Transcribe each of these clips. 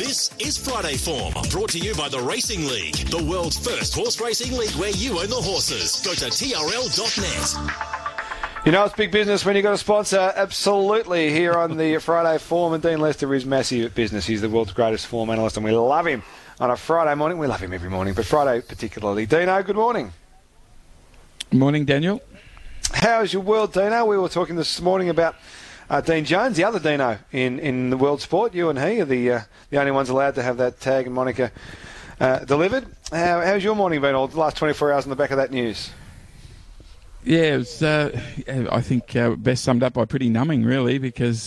This is Friday Form, brought to you by the Racing League, the world's first horse racing league where you own the horses. Go to trl.net. You know it's big business when you've got a sponsor. Absolutely, here on the Friday Form. And Dean Lester is massive at business. He's the world's greatest form analyst, and we love him on a Friday morning. We love him every morning, but Friday particularly. Dino, good morning. Morning, Daniel. How's your world, Dino? We were talking this morning about Dean Jones, the other Dino in the world sport. You and he are the only ones allowed to have that tag and moniker delivered. How's your morning been, or the last 24 hours on the back of that news? Yeah, it was, I think, best summed up by pretty numbing, really, because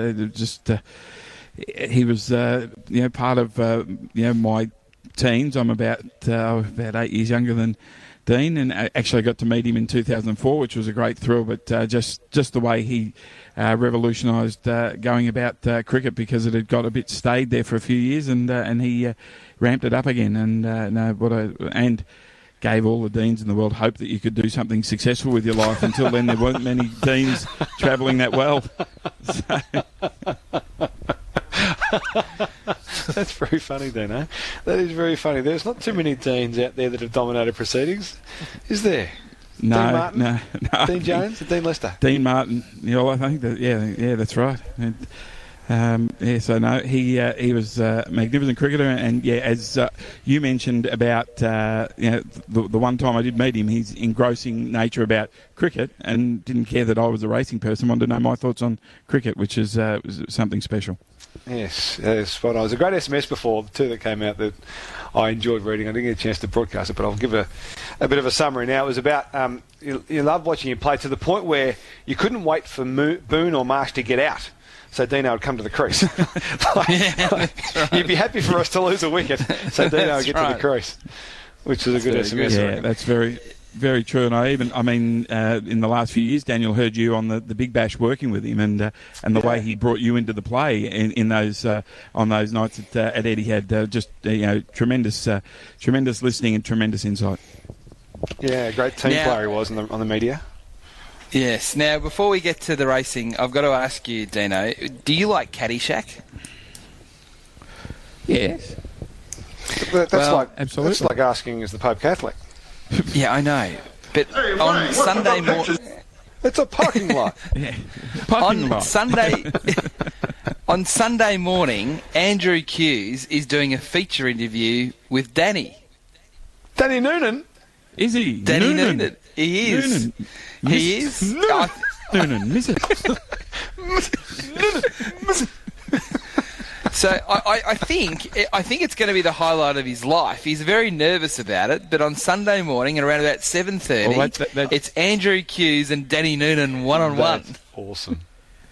he was, part of, my teens. I'm about 8 years younger than Dean, and actually got to meet him in 2004, which was a great thrill. But just the way he revolutionised going about cricket, because it had got a bit stayed there for a few years, and he ramped it up again. And gave all the deans in the world hope that you could do something successful with your life. Until then, there weren't many deans travelling that well. That's very funny, Dino. That is very funny. There's not too many deans out there that have dominated proceedings, is there? No, Dean Martin? No. Dean Jones? Dean Lester? Dean Martin. I think that. Yeah, that's right. And, he was a magnificent cricketer, and as you mentioned about the one time I did meet him, his engrossing nature about cricket, and didn't care that I was a racing person, wanted to know my thoughts on cricket, which is was something special. Yes, spot on. It was a great SMS before, the two that came out that I enjoyed reading. I didn't get a chance to broadcast it, but I'll give a bit of a summary now. It was about you loved watching him play to the point where you couldn't wait for Boone or Marsh to get out, so Dino would come to the crease. Right. You'd be happy for us to lose a wicket, so Dino would get to the crease, which is a good SMS. Yeah, that's very, very true. And in the last few years, Daniel, heard you on the Big Bash working with him, and the way he brought you into the play in those on those nights at Etihad, tremendous listening and tremendous insight. Yeah, great team player he was on the media. Yes. Now, before we get to the racing, I've got to ask you, Dino, do you like Caddyshack? Yes. Absolutely. That's like asking, is the Pope Catholic? Yeah, I know. But on Sunday morning... It's a parking lot. Yeah. Parking lot. On Sunday morning, Andrew Hughes is doing a feature interview with Danny. Danny Noonan? Is he? Danny Noonan. He is. Noonan. He is. Noonan, miss it. So I think it's going to be the highlight of his life. He's very nervous about it, but on Sunday morning at around about 7:30, it's Andrew Hughes and Danny Noonan one-on-one. That's awesome.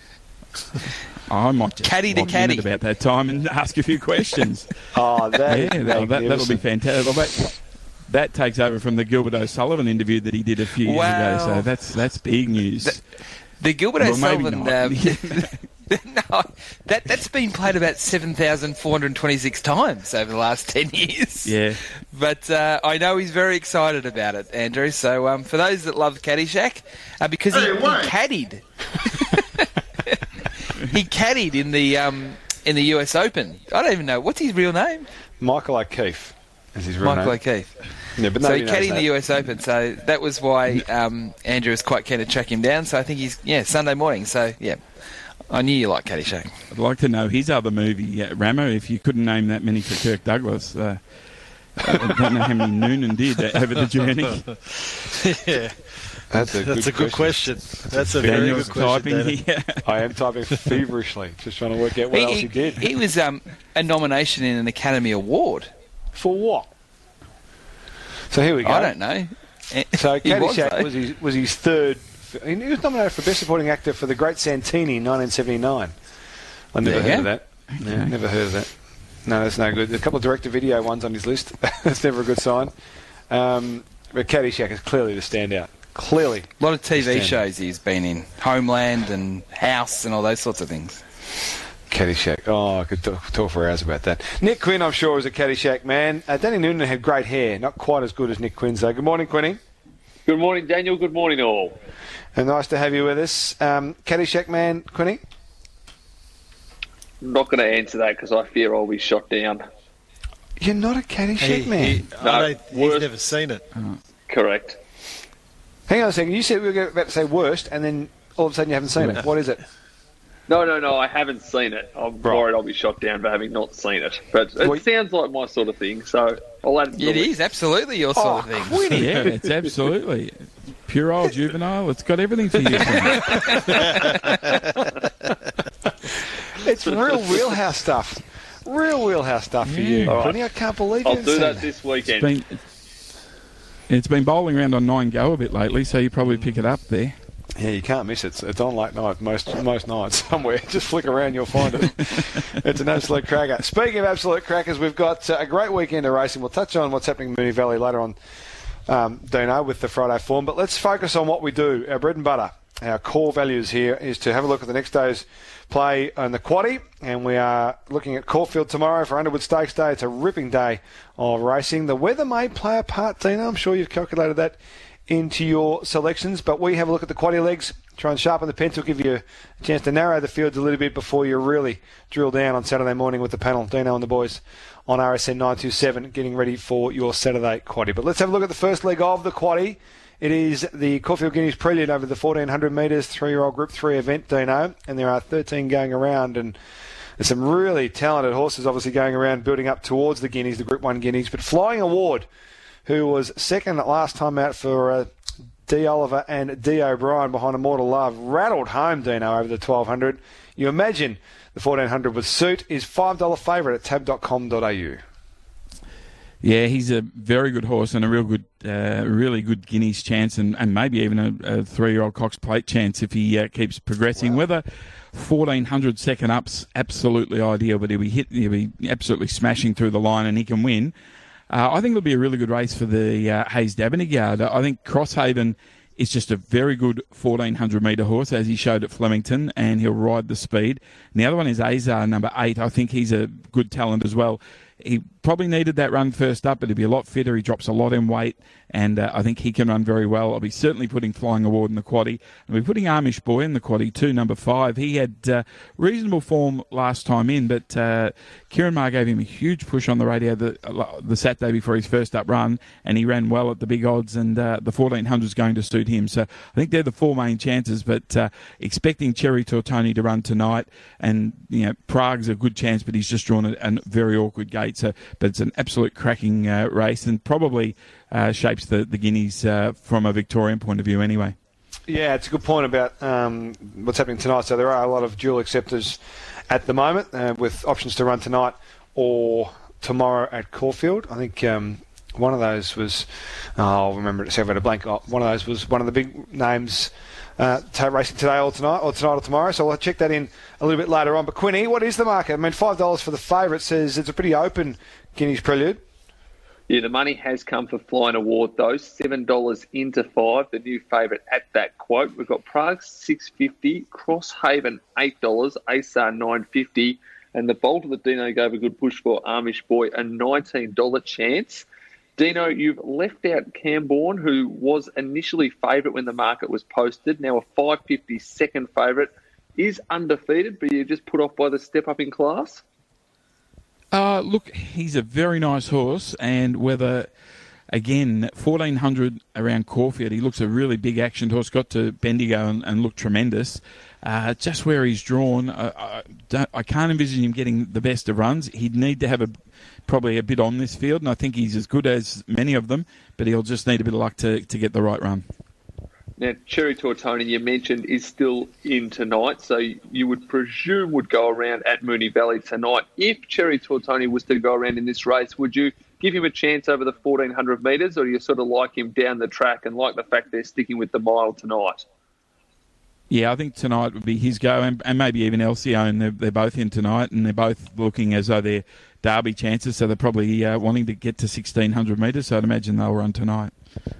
I might just caddy to caddy in about that time and ask a few questions. That'll be fantastic. That takes over from the Gilbert O'Sullivan interview that he did a few years ago. So that's big news. The Gilbert O'Sullivan. No, that's been played about 7,426 times over the last 10 years. Yeah. But I know he's very excited about it, Andrew. So for those that love Caddyshack, because he caddied. He caddied in the US Open. I don't even know. What's his real name? Michael O'Keefe is his real name. Michael O'Keefe. Yeah, but so he caddied in the US Open. So that was why Andrew was quite keen to track him down. So I think he's, Sunday morning. So, yeah. I knew you liked Caddyshack. I'd like to know his other movie, Ramo, if you couldn't name that many for Kirk Douglas. I don't know how many Noonan did over the journey. Yeah. That's a good question. That's a very good question. I am typing feverishly, just trying to work out what else he did. He was a nomination in an Academy Award. For what? So here we go. I don't know. So Caddyshack was his third. He was nominated for Best Supporting Actor for The Great Santini in 1979. I never heard of that. Yeah, never heard of that. No, that's no good. There's a couple of direct-to-video ones on his list. That's never a good sign. But Caddyshack is clearly the standout. Clearly. A lot of TV shows he's been in. Homeland and House and all those sorts of things. Caddyshack. Oh, I could talk for hours about that. Nick Quinn, I'm sure, was a Caddyshack man. Danny Noonan had great hair. Not quite as good as Nick Quinn's, though. Good morning, Quinny. Good morning, Daniel. Good morning, all. And nice to have you with us. Caddyshack man, Quinny? I'm not going to answer that because I fear I'll be shot down. You're not a Caddyshack man. He's never seen it. Correct. Hang on a second. You said we were about to say worst, and then all of a sudden you haven't seen it. What is it? No, I haven't seen it. I'm worried I'll be shot down for having not seen it. But it sounds like my sort of thing, so I'll add it. It is absolutely your sort of thing. Quinny. Yeah, it's absolutely. Pure old juvenile. It's got everything for you. It's real wheelhouse stuff. Real wheelhouse stuff for you. Right. Quinny, I can't believe you I'll haven't do seen that this weekend. It's been bowling around on 9Go a bit lately, so you probably pick it up there. Yeah, you can't miss it. It's on late night most nights somewhere. Just flick around, you'll find it. It's an absolute cracker. Speaking of absolute crackers, we've got a great weekend of racing. We'll touch on what's happening in Moonee Valley later on, Dino, with the Friday form. But let's focus on what we do. Our bread and butter, our core values here is to have a look at the next day's play on the quaddie. And we are looking at Caulfield tomorrow for Underwood Stakes Day. It's a ripping day of racing. The weather may play a part, Dino. I'm sure you've calculated that into your selections, but we have a look at the quaddie legs, try and sharpen the pencil, give you a chance to narrow the fields a little bit before you really drill down on Saturday morning with the panel. Dino and the boys on RSN 927 getting ready for your Saturday quaddie. But let's have a look at the first leg of the quaddie. It is the Caulfield Guineas Prelude over the 1400 metres, 3-year-old Group 3 event, Dino, and there are 13 going around, and there's some really talented horses obviously going around building up towards the Guineas, the Group 1 Guineas, but Flying Award, who was second last time out for D. Oliver and D. O'Brien behind Immortal Love, rattled home, Dino, over the 1200. You imagine the 1400 with suit is $5 favourite at tab.com.au. Yeah, he's a very good horse and a real good, really good Guineas chance, and maybe even a 3-year-old Cox Plate chance if he keeps progressing. Wow. Whether 1400 second up's absolutely ideal, but he'll be absolutely smashing through the line and he can win. I think it'll be a really good race for the Hayes Dabennig Yard. I think Crosshaven is just a very good 1400 metre horse, as he showed at Flemington, and he'll ride the speed. And the other one is Azar, number 8. I think he's a good talent as well. He probably needed that run first up, but he'll be a lot fitter. He drops a lot in weight, and I think he can run very well. I'll be certainly putting Flying Award in the quaddie. I'll be putting Amish Boy in the quaddie too, number 5. He had reasonable form last time in, but Kieran Maher gave him a huge push on the radio the Saturday before his first up run, and he ran well at the big odds, and the 1400 is going to suit him. So I think they're the 4 main chances, but expecting Cherry Tortoni to run tonight, and Prague's a good chance, but he's just drawn a very awkward gate. So, but it's an absolute cracking race, and probably shapes the Guineas from a Victorian point of view anyway. Yeah, it's a good point about what's happening tonight. So there are a lot of dual acceptors at the moment with options to run tonight or tomorrow at Caulfield. I think one of those was, I'll remember it, a blank. One of those was one of the big names racing today or tonight or tomorrow. So I'll check that in a little bit later on. But Quinny, what is the market? I mean, $5 for the favourite says it's a pretty open Guineas Prelude. Yeah, the money has come for Flying Award, though. $7 into 5, the new favourite at that quote. We've got Prague, $6.50, Crosshaven, $8, Asar, $9.50, and the bolter that Dino gave a good push for, Amish Boy, a $19 chance. Dino, you've left out Camborne, who was initially favourite when the market was posted, now a $5.50 second favourite, is undefeated, but you're just put off by the step up in class? Look, he's a very nice horse, and whether, again, 1400 around Caulfield, he looks a really big action horse, got to Bendigo and looked tremendous. Just where he's drawn, I can't envision him getting the best of runs. He'd need to have probably a bit on this field, and I think he's as good as many of them, but he'll just need a bit of luck to get the right run. Now, Cherry Tortoni, you mentioned, is still in tonight, so you would presume would go around at Moonee Valley tonight. If Cherry Tortoni was to go around in this race, would you give him a chance over the 1400 metres, or do you sort of like him down the track and like the fact they're sticking with the mile tonight? Yeah, I think tonight would be his go, and maybe even Alcyone. They're both in tonight, and they're both looking as though they're Derby chances, so they're probably wanting to get to 1600 metres, so I'd imagine they'll run tonight.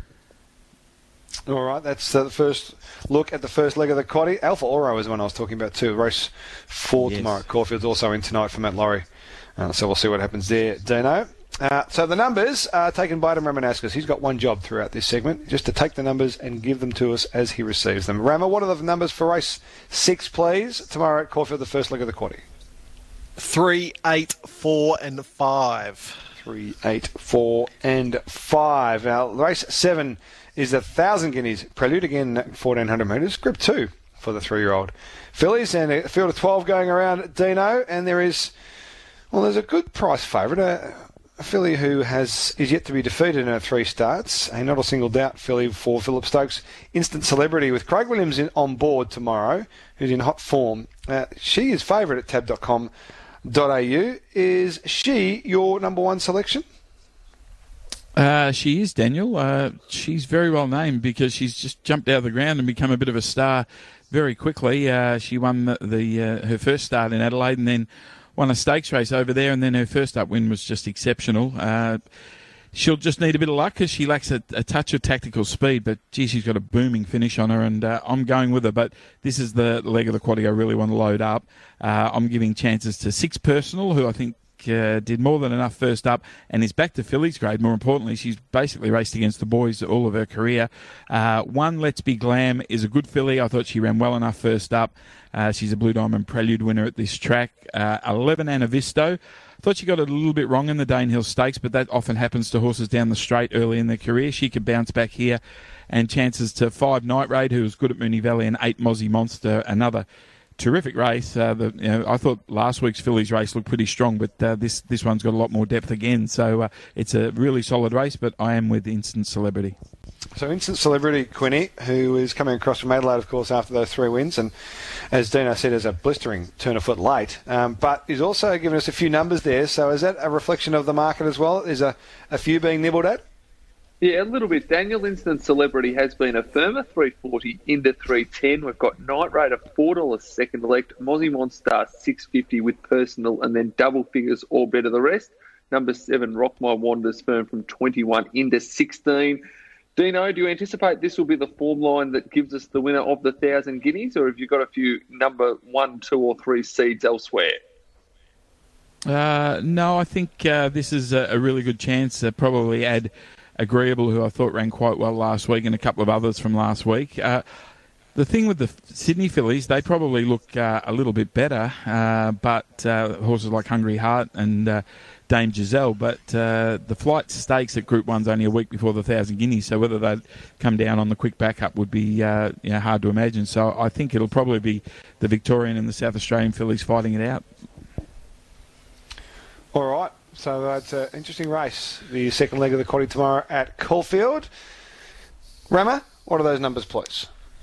All right, that's the first look at the first leg of the quaddie. Alpha Oro is the one I was talking about too. Race 4 tomorrow at Caulfield's also in tonight for Matt Laurie. So we'll see what happens there, Dino. So the numbers are taken by Adam Ramanaskas. He's got one job throughout this segment, just to take the numbers and give them to us as he receives them. Rama, what are the numbers for race 6, please? Tomorrow at Caulfield, the first leg of the quaddie. 3, 8, 4 and 5. 3, 8, 4 and 5. Now, race 7 is 1,000 guineas. Prelude again, 1,400 metres. Group 2 for the 3-year-old fillies, and a field of 12 going around, Dino, and there's a good price favourite, a filly who is yet to be defeated in her 3 starts, a not a single doubt filly for Philip Stokes, Instant Celebrity, with Craig Williams on board tomorrow, who's in hot form. She is favourite at tab.com.au. Is she your number 1 selection? She is, Daniel. She's very well named because she's just jumped out of the ground and become a bit of a star very quickly. She won her first start in Adelaide and then won a stakes race over there, and then her first up win was just exceptional. She'll just need a bit of luck because she lacks a touch of tactical speed, but gee, she's got a booming finish on her, and I'm going with her. But this is the leg of the quaddie I really want to load up. I'm giving chances to 6 Personal, who I think did more than enough first up and is back to fillies grade. More importantly, she's basically raced against the boys all of her career. 1 Let's Be Glam is a good filly. I thought she ran well enough first up. She's a Blue Diamond Prelude winner at this track. 11 Anavisto. I thought she got it a little bit wrong in the Danehill Stakes, but that often happens to horses down the straight early in their career. She could bounce back here. And chances to 5 Night Raid, who was good at Moonee Valley, and 8 Mozzie Monster, another terrific race. I thought last week's fillies race looked pretty strong, but this one's got a lot more depth again. So it's a really solid race, but I am with Instant Celebrity. So Instant Celebrity, Quinny, who is coming across from Adelaide, of course, after those 3 wins, and as Dino said, is a blistering turn of foot late, but is also giving us a few numbers there. So is that a reflection of the market as well? Is a few being nibbled at? Yeah, a little bit. Daniel, Instant Celebrity has been a firmer 340 into 310. We've got Night Rate of $4 second elect, Mozzie Monster $6.50 with Personal, and then double figures or better the rest. Number 7, Rock My Wanders firm from 21 into 16. Dino, do you anticipate this will be the form line that gives us the winner of the 1,000 guineas, or have you got a few number 1, 2 or 3 seeds elsewhere? No, I think this is a really good chance. Probably add Agreeable, who I thought ran quite well last week, and a couple of others from last week. The thing with the Sydney fillies, they probably look a little bit better, but horses like Hungry Heart and Dame Giselle, but the Flight Stakes at Group 1's only a week before the 1,000 guineas, so whether they'd come down on the quick backup would be hard to imagine. So I think it'll probably be the Victorian and the South Australian fillies fighting it out. All right. So that's an interesting race. The second leg of the quaddie tomorrow at Caulfield. Rama, what are those numbers, please?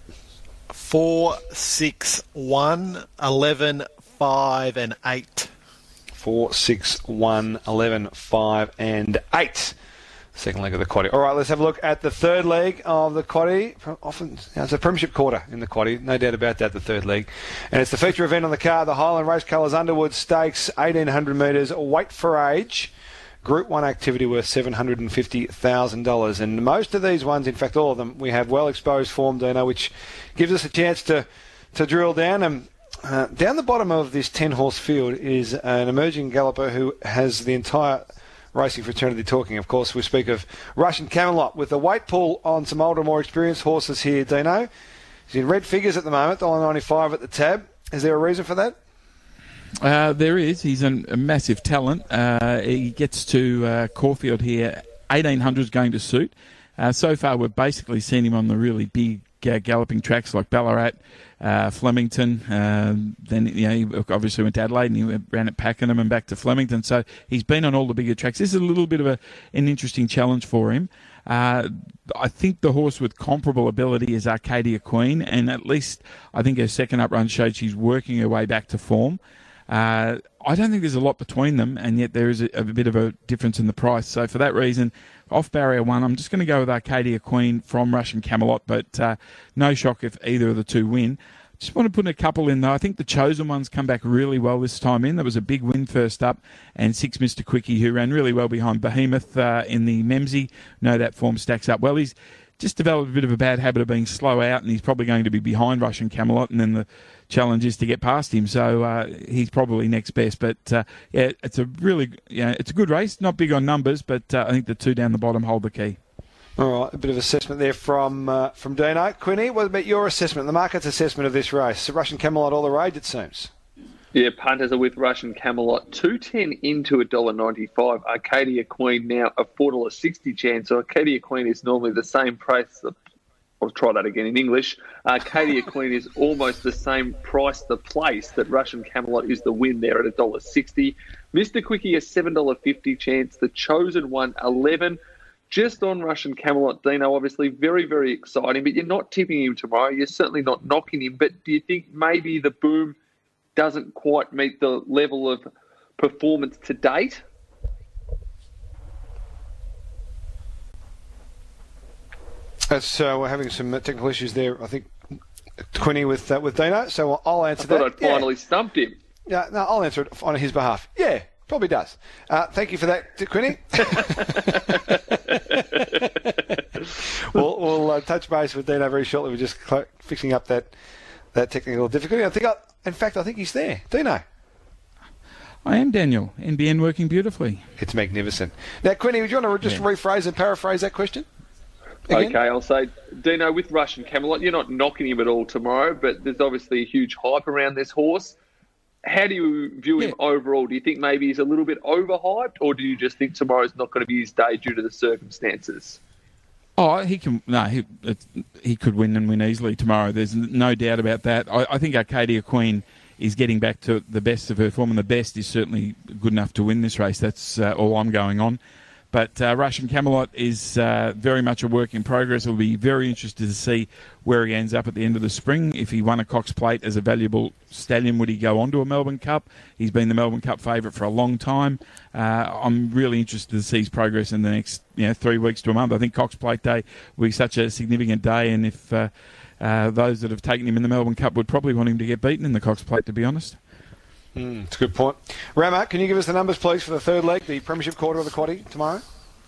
4, 6, 1, 11, 5 and 8. 4, 6, 1, 11, 5 and 8. Second leg of the quaddie. All right, let's have a look at the third leg of the quaddie. Often, it's a premiership quarter in the quaddie, no doubt about that, the third leg. And it's the feature event on the card, the Highland Race Colours Underwood Stakes, 1,800 metres, weight for age. Group 1 activity worth $750,000. And most of these ones, in fact all of them, we have well-exposed form, Dino, which gives us a chance to drill down. And down the bottom of this 10-horse field is an emerging galloper who has the entire racing fraternity talking. Of course, we speak of Russian Camelot, with the weight pool on some older, more experienced horses here, Dino. He's in red figures at the moment, $1.95 at the tab. Is there a reason for that? There is. He's a massive talent. He gets to Caulfield here. 1,800 is going to suit. So far, we've basically seen him on the really big galloping tracks like Ballarat, Flemington. Then he obviously went to Adelaide and he ran at Pakenham and back to Flemington. So he's been on all the bigger tracks. This is a little bit of an interesting challenge for him. I think the horse with comparable ability is Arcadia Queen, and at least I think her second up run showed she's working her way back to form. I don't think there's a lot between them, and yet there is a bit of a difference in the price. So for that reason, off barrier 1, I'm just going to go with Arcadia Queen from Russian Camelot, but no shock if either of the two win. Just want to put a couple in, though. I think the Chosen Ones come back really well this time in. There was a big win first up, and 6 Mr. Quickie, who ran really well behind Behemoth in the Memsey. No, that form stacks up well. He's just developed a bit of a bad habit of being slow out, and he's probably going to be behind Russian Camelot, and then the challenge is to get past him. So he's probably next best. But it's a really, it's a good race. Not big on numbers, but I think the two down the bottom hold the key. All right, a bit of assessment there from Dino. Quinny, what about your assessment, the market's assessment of this race? Russian Camelot all the rage, it seems. Yeah, punters are with Russian Camelot. 2.10 into $1.95. Arcadia Queen now a $4.60 chance. So Arcadia Queen is normally the same price. I'll try that again in English. Arcadia Queen is almost the same price, the place, that Russian Camelot is the win there at $1.60. Mr. Quickie a $7.50 chance. The Chosen One 11. Just on Russian Camelot, Dino, obviously very, very exciting, but you're not tipping him tomorrow. You're certainly not knocking him. But do you think maybe the boom doesn't quite meet the level of performance to date? So we're having some technical issues there, I think, Quinny, with Dino. So I'll answer that. I thought I'd finally stumped him. Yeah, no, I'll answer it on his behalf. Yeah, probably does. Thank you for that, Quinny. We'll touch base with Dino very shortly. We're just fixing up that technical difficulty. In fact, I think he's there. Dino. I am, Daniel. NBN working beautifully. It's magnificent. Now, Quinny, would you want to just rephrase and paraphrase that question? Again? Okay, I'll say, Dino, with Russian Camelot, you're not knocking him at all tomorrow, but there's obviously a huge hype around this horse. How do you view him overall? Do you think maybe he's a little bit overhyped, or do you just think tomorrow's not going to be his day due to the circumstances? Oh, he can. No, he could win and win easily tomorrow. There's no doubt about that. I think Arcadia Queen is getting back to the best of her form, and the best is certainly good enough to win this race. That's all I'm going on. But Russian Camelot is very much a work in progress. It'll be very interested to see where he ends up at the end of the spring. If he won a Cox Plate as a valuable stallion, would he go on to a Melbourne Cup? He's been the Melbourne Cup favourite for a long time. I'm really interested to see his progress in the next 3 weeks to a month. I think Cox Plate Day will be such a significant day, and if those that have taken him in the Melbourne Cup would probably want him to get beaten in the Cox Plate, to be honest. It's a good point. Rama, can you give us the numbers, please, for the third leg, the Premiership Quarter of the Quaddie tomorrow?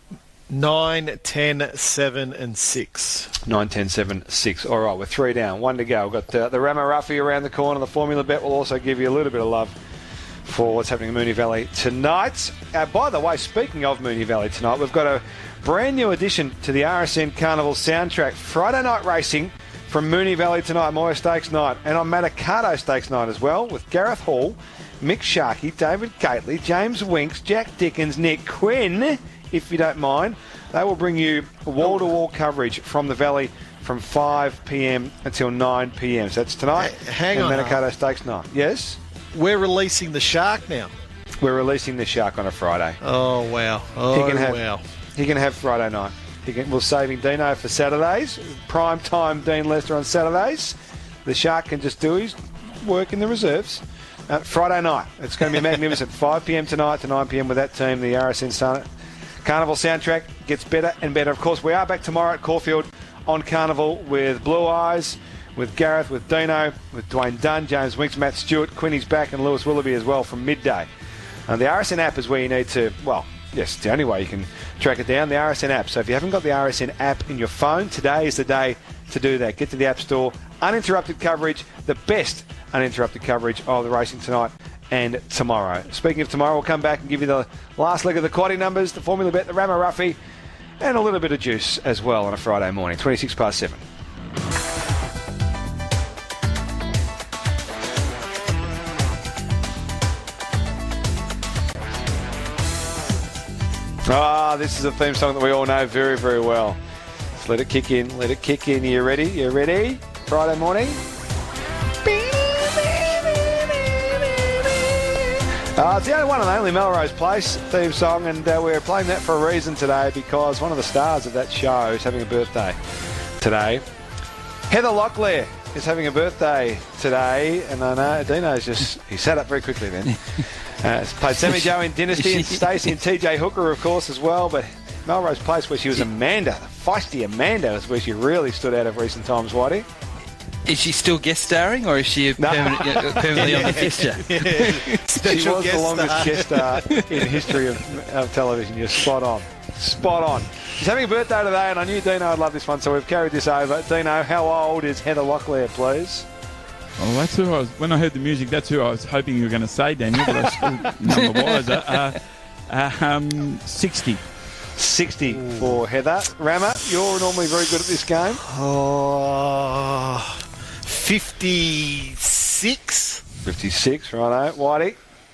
9, 10, 7 and 6. 9, 10, 7, 6. All right, we're 3 down. 1 to go. We've got the Rama Ruffy around the corner. The Formula Bet will also give you a little bit of love for what's happening in Moonee Valley tonight. By the way, speaking of Moonee Valley tonight, we've got a brand new addition to the RSN Carnival soundtrack. Friday night racing from Moonee Valley tonight, Moya Stakes night, and on Manikato Stakes night as well, with Gareth Hall, Mick Sharkey, David Gately, James Winks, Jack Dickens, Nick Quinn, if you don't mind. They will bring you wall-to-wall coverage from the Valley from 5 p.m. until 9 p.m. So that's tonight. Hang on. Manikato Stakes night. Yes? We're releasing the Shark now. We're releasing the Shark on a Friday. Oh, wow. Wow. He can have Friday night. We're saving Dino for Saturdays. Prime time Dean Lester on Saturdays. The Shark can just do his work in the reserves. Friday night. It's going to be magnificent. 5 p.m. tonight to 9 p.m. with that team. The RSN Carnival soundtrack gets better and better. Of course, we are back tomorrow at Caulfield on Carnival with Blue Eyes, with Gareth, with Dino, with Dwayne Dunn, James Winks, Matt Stewart, Quinny's back, and Lewis Willoughby as well from midday. The RSN app is where you need to, yes, it's the only way you can track it down, the RSN app. So if you haven't got the RSN app in your phone, today is the day to do that. Get to the App Store. Uninterrupted coverage, the best uninterrupted coverage of the racing tonight and tomorrow. Speaking of tomorrow, we'll come back and give you the last leg of the quaddie numbers, the Formula Bet, the Rama Ruffy, and a little bit of juice as well on a Friday morning, 26 past 7. This is a theme song that we all know very, very well. Let's let it kick in. Let it kick in. You ready? You ready? Friday morning. It's the only one and only Melrose Place theme song, and we're playing that for a reason today because one of the stars of that show is having a birthday today. Heather Locklear is having a birthday today, and I know Dino's he sat up very quickly then. It's played Sammy Joe in Dynasty and Stacey and TJ Hooker, of course, as well, but Melrose Place, where she was Amanda, the feisty Amanda, is where she really stood out of recent times, Whitey. Is she still guest starring, or is she permanently on the fixture? She was the longest guest star in the history of television. You're spot on. Spot on. She's having a birthday today, and I knew Dino would love this one, so we've carried this over. Dino, how old is Heather Locklear, please? Well, that's who when I heard the music, that's who I was hoping you were going to say, Daniel, but I still none the wiser. 60. 60 for Heather. Rama, you're normally very good at this game. 56. 56, righto. Whitey?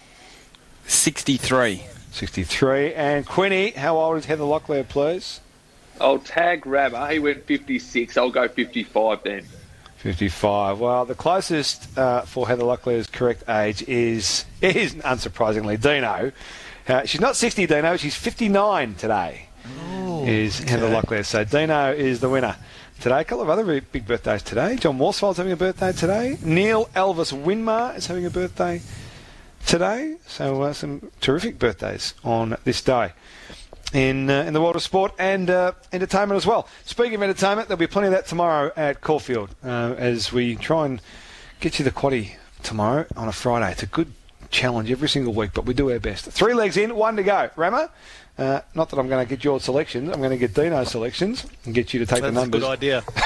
63. 63. And Quinny, how old is Heather Locklear, please? I'll tag Rabber. He went 56. I'll go 55 then. 55. Well, the closest for Heather Locklear's correct age is unsurprisingly, Dino. She's not 60, Dino. She's 59 today. Heather Locklear. So Dino is the winner today. A couple of other big birthdays today. John Worsfold's having a birthday today. Neil Elvis Winmar is having a birthday today. So some terrific birthdays on this day in the world of sport and entertainment as well. Speaking of entertainment, there'll be plenty of that tomorrow at Caulfield as we try and get you the quaddie tomorrow on a Friday. It's a good challenge every single week, but we do our best. 3 legs in, 1 to go. Ramo? Not that I'm going to get your selections. I'm going to get Dino's selections and get you to take the numbers. That's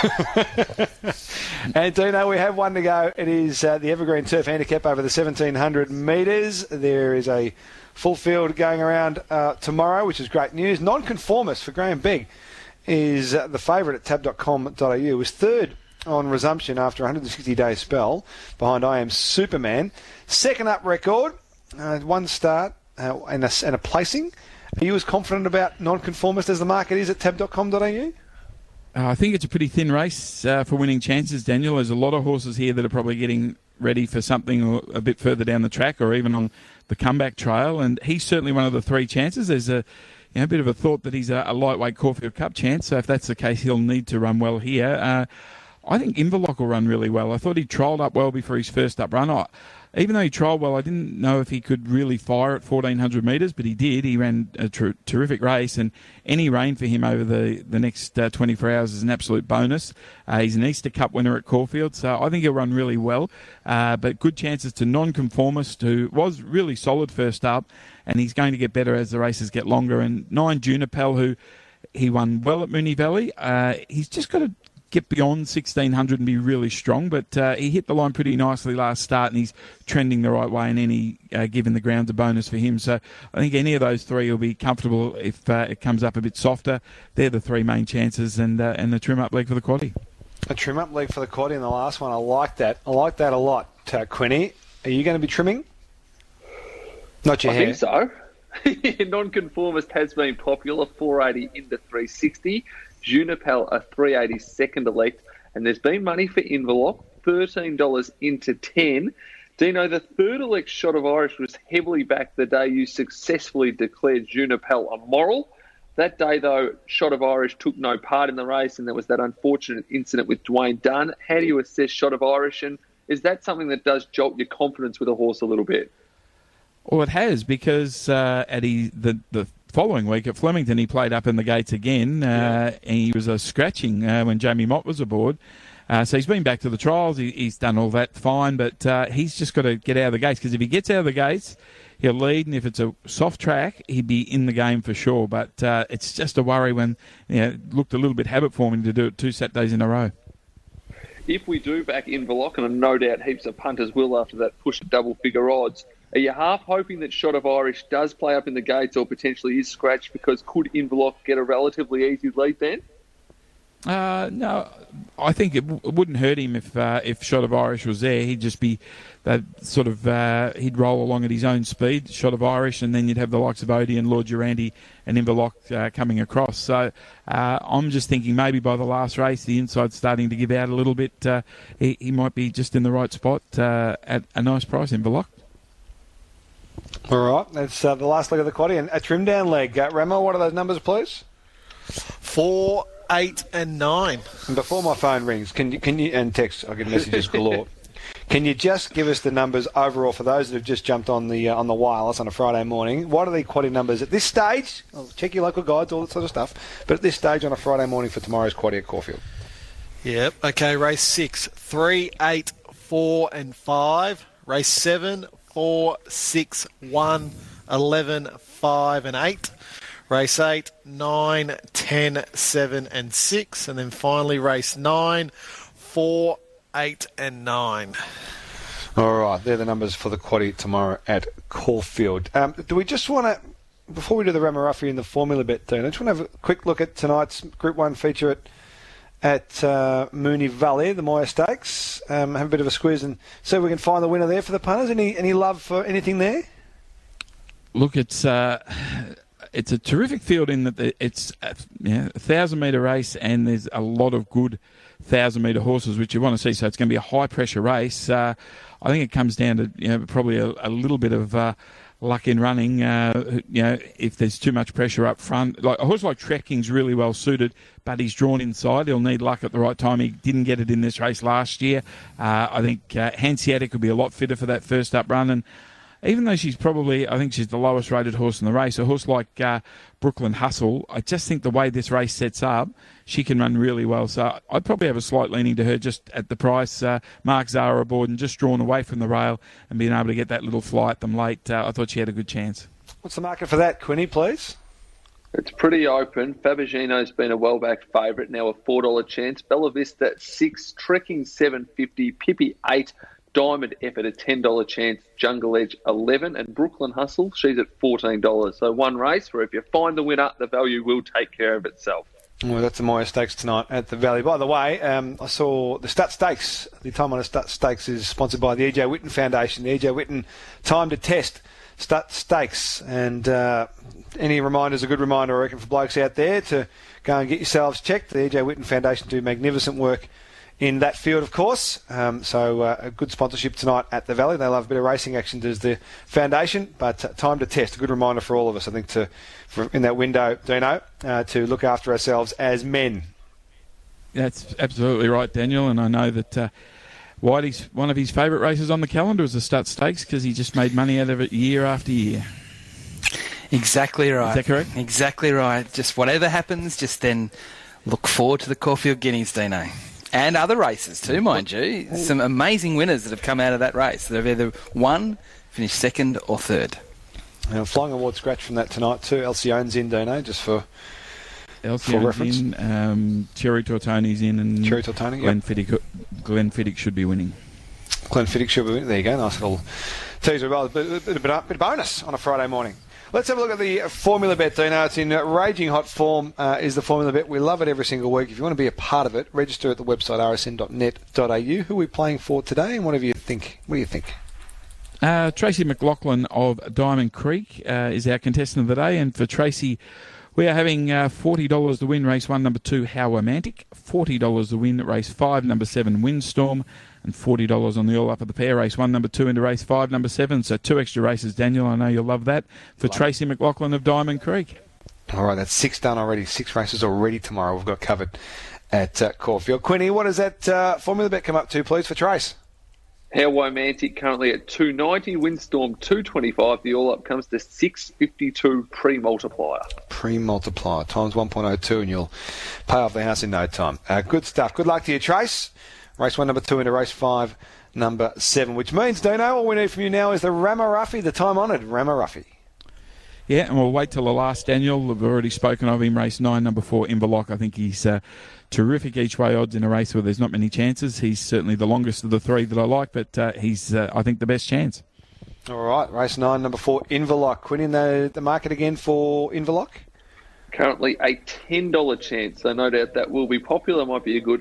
a good idea. And Dino, we have 1 to go. It is the Evergreen Turf Handicap over the 1,700 metres. There is a full field going around tomorrow, which is great news. Nonconformist for Graham Begg is the favourite at tab.com.au. Was third on resumption after a 160-day spell behind I Am Superman. Second up record, 1 start and a placing. Are you as confident about Nonconformist as the market is at tab.com.au? I think it's a pretty thin race for winning chances, Daniel. There's a lot of horses here that are probably getting ready for something a bit further down the track or even on the comeback trail, and he's certainly one of the 3 chances. There's a bit of a thought that he's a lightweight Caulfield Cup chance, so if that's the case, he'll need to run well here. I think Inverloch will run really well. I thought he trialled up well before his first up run. Even though he trialled well, I didn't know if he could really fire at 1,400 metres, but he did. He ran a terrific race, and any rain for him over the next 24 hours is an absolute bonus. He's an Easter Cup winner at Caulfield, so I think he'll run really well. But good chances to Nonconformist, who was really solid first up, and he's going to get better as the races get longer. And 9 Junipel, who he won well at Moonee Valley. He's just got to get beyond 1,600 and be really strong, but he hit the line pretty nicely last start, and he's trending the right way, and any given the ground's a bonus for him. So I think any of those 3 will be comfortable if it comes up a bit softer. They're the 3 main chances, and the trim-up leg for the quaddie. A trim-up leg for the quaddie in the last one. I like that. I like that a lot, Quinny. Are you going to be trimming? Not your hair. I think so. Nonconformist has been popular, 480 into 360. Junipel a 380 second elect, and there's been money for Inverloch, $13 into 10. Dino, the third elect Shot of Irish was heavily backed the day you successfully declared Junipel immoral. That day, though, Shot of Irish took no part in the race, and there was that unfortunate incident with Dwayne Dunn. How do you assess Shot of Irish, and is that something that does jolt your confidence with a horse a little bit? Well, it has, because at the following week at Flemington, he played up in the gates again. And he was scratching when Jamie Mott was aboard. So he's been back to the trials. He's done all that fine, but he's just got to get out of the gates, because if he gets out of the gates, he'll lead, and if it's a soft track, he'd be in the game for sure. But it's just a worry when it looked a little bit habit forming to do it 2 Saturdays in a row. If we do back Inverloch, and no doubt heaps of punters will after that push at double-figure odds, are you half hoping that Shot of Irish does play up in the gates or potentially is scratched, because could Inverloch get a relatively easy lead then? No, I think it wouldn't hurt him if Shot of Irish was there. He'd just be that sort of he'd roll along at his own speed, Shot of Irish, and then you'd have the likes of Odie and Lord Durante and Inverloch coming across. So I'm just thinking maybe by the last race, the inside's starting to give out a little bit. He might be just in the right spot at a nice price, Inverloch. All right, that's the last leg of the quaddie, and a trim down leg. Ramo, what are those numbers, please? 4, 8, and 9. And before my phone rings, can you and text? I get messages galore. Can you just give us the numbers overall for those that have just jumped on the wireless on a Friday morning? What are the quaddie numbers at this stage? Check your local guides, all that sort of stuff. But at this stage on a Friday morning for tomorrow's quaddie at Caulfield. Yep. Okay. Race 6, 3, 8, 4, and 5. Race 7, 4, 6, 1, 11, 5, and 8. Race 8, 9, 10, 7, and 6. And then finally race 9, 4, 8, and 9. All right, they're the numbers for the quaddie tomorrow at Caulfield. Do we just want to, before we do the Ramaruffi and the formula bet, Dean, I just want to have a quick look at tonight's Group 1 feature at Moonee Valley, the Moir Stakes. Have a bit of a squeeze and see if we can find the winner there for the punters. Any love for anything there? Look, it's a terrific field in that it's a 1,000-metre race and there's a lot of good 1,000-metre horses which you want to see. So it's going to be a high-pressure race. I think it comes down to probably a little bit of luck in running. If there's too much pressure up front, like a horse like Trekking's really well suited, but he's drawn inside. He'll need luck at the right time. He didn't get it in this race last year. I think Hanseatic could be a lot fitter for that first up run, and even though I think she's the lowest rated horse in the race, a horse like Brooklyn Hustle, I just think the way this race sets up, she can run really well. So I'd probably have a slight leaning to her just at the price. Mark Zahra aboard and just drawn away from the rail and being able to get that little fly at them late. I thought she had a good chance. What's the market for that, Quinny, please? It's pretty open. Fabagino's been a well-backed favourite, now a $4 chance. Bella Vista 6, Trekking $7.50, Pippi 8, Diamond Effort a $10 chance, Jungle Edge 11, and Brooklyn Hustle, she's at $14. So one race where if you find the winner, the value will take care of itself. Well, that's the Moir Stakes tonight at the Valley. By the way, I saw the Stat Stakes. The time on the Stat Stakes is sponsored by the E.J. Whitten Foundation. The E.J. Whitten Time to Test Stat Stakes. And any reminder is a good reminder, I reckon, for blokes out there to go and get yourselves checked. The E.J. Whitten Foundation do magnificent work in that field, of course. So a good sponsorship tonight at the Valley. They love a bit of racing action, does the foundation. But time to test. A good reminder for all of us, I think, in that window, Dino, to look after ourselves as men. That's absolutely right, Daniel. And I know that Whitey's one of his favourite races on the calendar is the Stat Stakes because he just made money out of it year after year. Exactly right. Is that correct? Exactly right. Just whatever happens, just then look forward to the Caulfield Guineas, Dino. And other races too, mind you. Some amazing winners that have come out of that race that have either won, finished second or third. Flying award scratch from that tonight too. Alcyone's in, Dino, just for reference. In, Cherry Tortoni's in, and Cherry Tortoni, Glenn Fiddick should be winning. Glenn Fiddick should be winning. There you go. Nice little teaser. A bit of bonus on a Friday morning. Let's have a look at the Formula Bet, Dino. It's in raging hot form, is the Formula Bet. We love it every single week. If you want to be a part of it, register at the website rsn.net.au. Who are we playing for today, and what do you think? Tracy McLaughlin of Diamond Creek is our contestant of the day, and for Tracy, we are having $40 to win race 1, number 2, How Romantic, $40 to win race 5, number 7, Windstorm, and $40 on the all-up of the pair, race 1, number 2 into race 5, number 7. So 2 extra races, Daniel. I know you'll love that. For Tracy McLaughlin of Diamond Creek. All right, that's 6 done already. 6 races already tomorrow we've got covered at Caulfield. Quinny, what does that Formula Bet come up to, please, for Trace? How Romantic currently at $2.90, Windstorm $2.25. The all-up comes to $6.52 pre-multiplier. Pre-multiplier times 1.02, and you'll pay off the house in no time. Good stuff. Good luck to you, Trace. Race 1, number 2 into race 5, number 7, which means, Dino, all we need from you now is the Ramaruffi, the time-honoured Ramaruffi. Yeah, and we'll wait till the last, Daniel. We've already spoken of him, race 9, number 4, Inverloch. I think he's terrific each-way odds in a race where there's not many chances. He's certainly the longest of the 3 that I like, but he's, I think, the best chance. All right, race 9, number 4, Inverloch. Quinn, in the market again for Inverloch? Currently a $10 chance, so no doubt that will be popular. Might be a good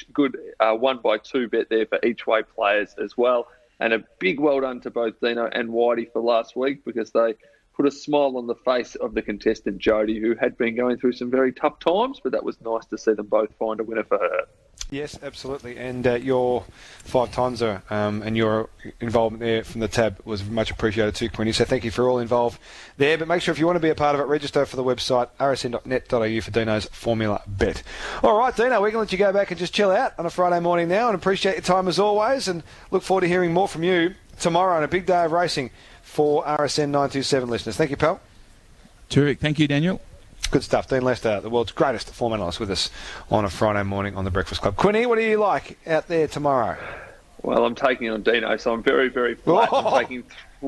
1x2 bet there for each way players as well. And a big well done to both Dino and Whitey for last week, because they put a smile on the face of the contestant Jodie, who had been going through some very tough times, but that was nice to see them both find a winner for her. Yes, absolutely. And your 5-timeser and your involvement there from the tab was much appreciated too, Quinny. So thank you for all involved there. But make sure if you want to be a part of it, register for the website rsn.net.au for Dino's Formula Bet. All right, Dino, we can let you go back and just chill out on a Friday morning now, and appreciate your time as always, and look forward to hearing more from you tomorrow on a big day of racing for RSN 927 listeners. Thank you, pal. Terrific. Thank you, Daniel. Good stuff. Dean Lester, the world's greatest form analyst, with us on a Friday morning on the Breakfast Club. Quinny, what do you like out there tomorrow? Well, I'm taking on Dino, so I'm very, very flat. I'm taking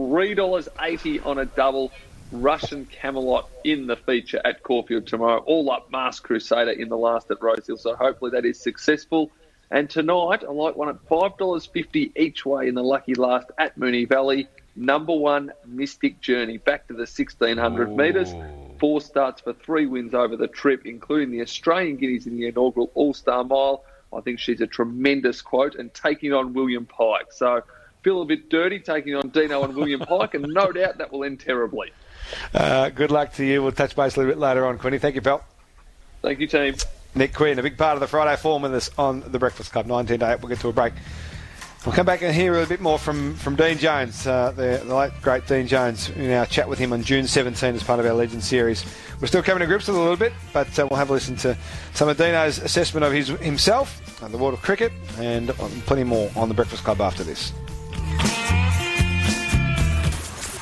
$3.80 on a double Russian Camelot in the feature at Caulfield tomorrow. All up Masked Crusader in the last at Rosehill, so hopefully that is successful. And tonight, I like one at $5.50 each way in the lucky last at Moonee Valley. Number 1, Mystic Journey, back to the 1,600 metres. 4 starts for 3 wins over the trip, including the Australian Guineas in the inaugural All-Star Mile. I think she's a tremendous quote, and taking on William Pike. So feel a bit dirty taking on Dino and William Pike, and no doubt that will end terribly. Good luck to you. We'll touch base a little bit later on, Quinny. Thank you, pal. Thank you, team. Nick Quinn, a big part of the Friday form with us on the Breakfast Club, 19 to 8. We'll get to a break. We'll come back and hear a bit more from Dean Jones, the late, great Dean Jones, in our chat with him on June 17 as part of our Legend series. We're still coming to grips with it a little bit, but we'll have a listen to some of Dino's assessment of himself, and the world of cricket, and plenty more on the Breakfast Club after this.